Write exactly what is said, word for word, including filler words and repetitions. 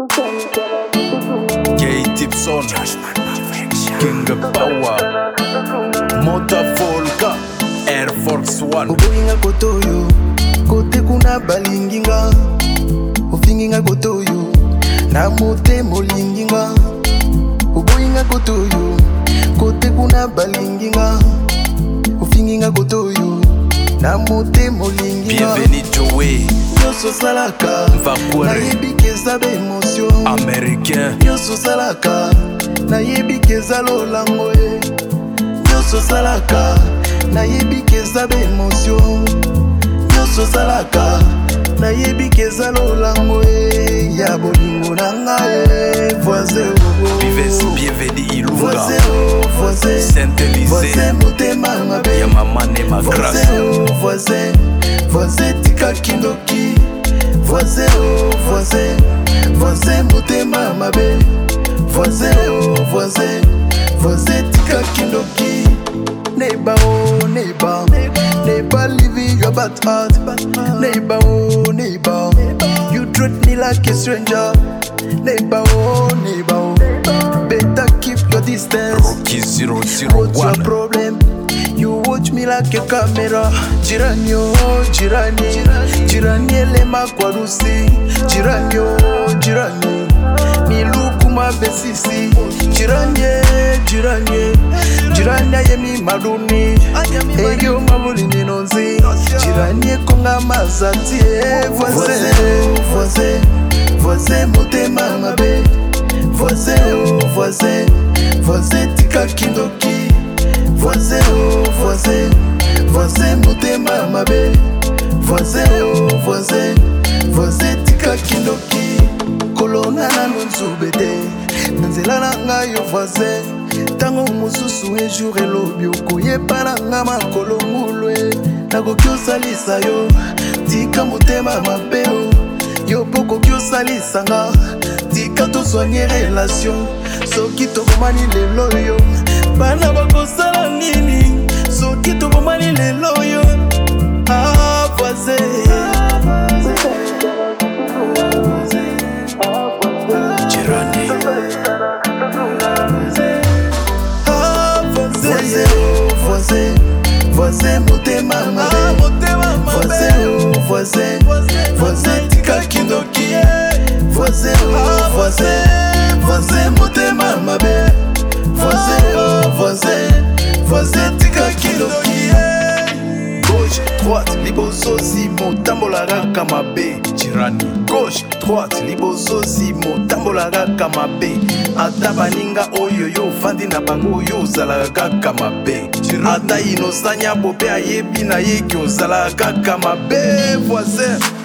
Jay Tipson, King Power, Motor Volca, Air Force One. Uboinga kotoyo, kote kuna balinginga. Ufinginga kotoyo, na mote molinginga. Uboinga kotoyo, kote kuna balinginga. Ufinginga kotoyo, na mote molinginga. Bienvenue Joey. Yoso salaka, Vapoure. na yebi keza be émotion. Américain. Yoso salaka, na yebi keza lolango e. Yoso salaka, na yebi keza be émotion. Yoso salaka, na yebi keza lolango e. Ya bolingo nanga e. Voisin oh. Vives bienvenue Ilunga. Voisin oh, voisin. Saint-Élysée. Voisin motema mabe. Ya mama ne ma grâce. Voisin oh, voisin. Voisin tika kindoki. Voisin oh, voisin. Voisin motema mabe. Voisin oh, voisin. Voisin tika kindoki. Neighbor oh, neighbor. Neighbor living your bad heart. Neighbor oh, neighbor. You treat me like a stranger. Neighbor oh, neighbor oh. Better keep your distance. Rocky zero zero What's your one. problem? You watch me like a camera. Jirani oh, jirani. Jirani elema kwa rusi. Jirani oh, jirani. Miluku mabesisi. Jirani, jirani. Jirani ayemi maduni. Eyo mabuli ninonzi. Jirani konga mazati. Voisin, voisin. Voisin motema mabe. Voisin oh, voisin. Voisin tika kindoki. Voisin oh, voisin. Voisin motema mabe. Voisin oh, voisin. Voisin tika kindoki. Kolona na nunzubete. Nzela na nga yo voisin. Tango mususu un jour elobi okoyeba na nga makolo ngulwe. Nakoki osalisa yo. Tika motema mabe o. Yo poko ki osalisa nga. Tika tozwanye relation. Soki tobomani lelo yo. Bana bakosala nini? Soki tobomani lelo yo. Ah, voisin. Jirani. Ah, voisin oh, voisin. Voisin motema mabe. Voisin oh, voisin. Voisin tika kindoki. Voisin oh, voisin. Voisin motema mabe. Voisin oh, voisin. Voisin tika kindoki. Gauche, droite, liboso zimo tambola raka mabe. Jirani. Gauche, droite, liboso zimo tambola raka mabe. Ata baninga oyo yo fandi na bango yo ozala kaka mabe. Ata inosanya bope ayebi na ye ki ozala kaka mabe. Voisin.